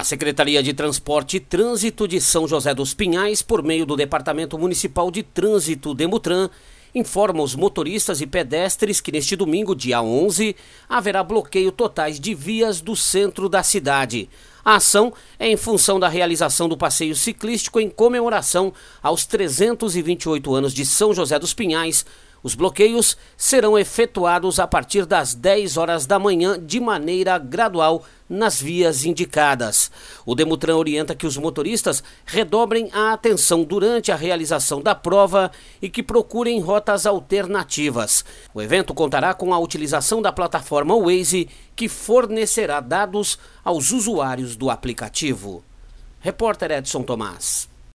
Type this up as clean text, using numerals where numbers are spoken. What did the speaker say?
A Secretaria de Transporte e Trânsito de São José dos Pinhais, por meio do Departamento Municipal de Trânsito, Demutran, informa os motoristas e pedestres que neste domingo, dia 11, haverá bloqueio totais de vias do centro da cidade. A ação é em função da realização do passeio ciclístico em comemoração aos 328 anos de São José dos Pinhais. Os bloqueios serão efetuados a partir das 10 horas da manhã de maneira gradual nas vias indicadas. O Demutran orienta que os motoristas redobrem a atenção durante a realização da prova e que procurem rotas alternativas. O evento contará com a utilização da plataforma Waze, que fornecerá dados aos usuários do aplicativo. Repórter Edson Tomás.